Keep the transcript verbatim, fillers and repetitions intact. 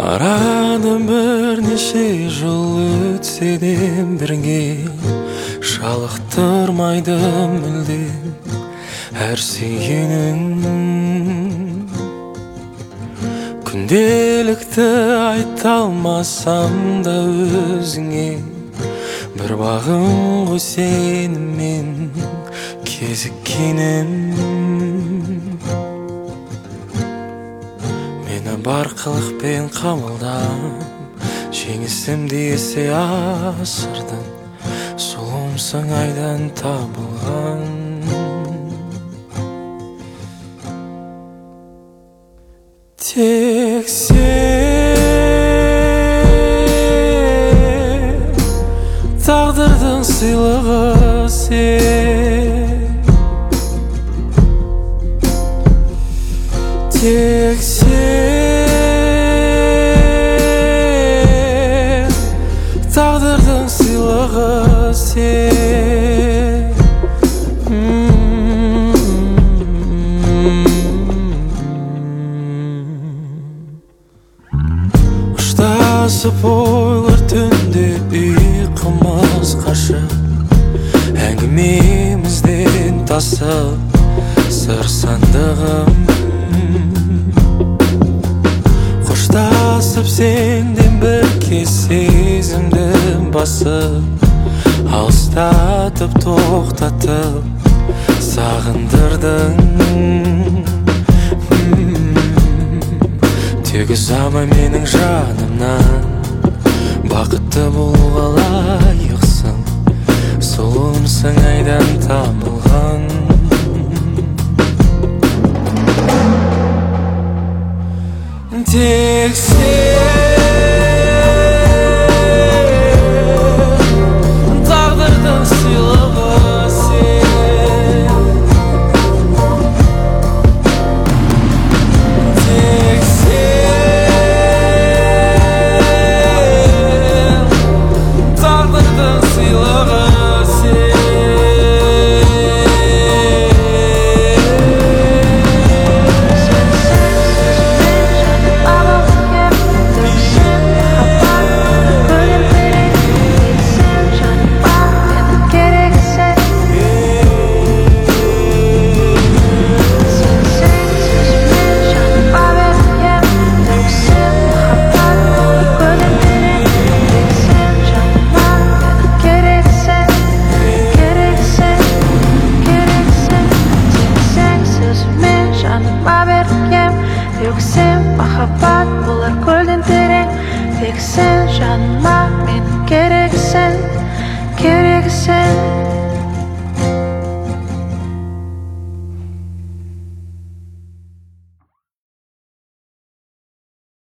Aradan birnеше жыл өтсе де бірге жалықтырмайды мүлдем әр сүйгенің. Күнделікті айта алмасам да өзіңе бір бағым ғой сенің мен кезіккенім. Мені барқылықпен қамылдап жеңісімді есе асырдың, сұлумсың айдан табылған. Тек сен, тағдырдың сыйлығы сен. Тек сен, тағдырдың сыйлығы сен. Ұштасып ойлар түнде ұйқымыз қашып, әңгімемізден тасып сыр сандығым. Қоштасып сенден бір кез сезімді басып, алыстатып тоқтатып сағындырдың. Тек ұзама менің жанымнан, бақытты болуға лайықсың, сұлумсың айдан табылған. Тек сен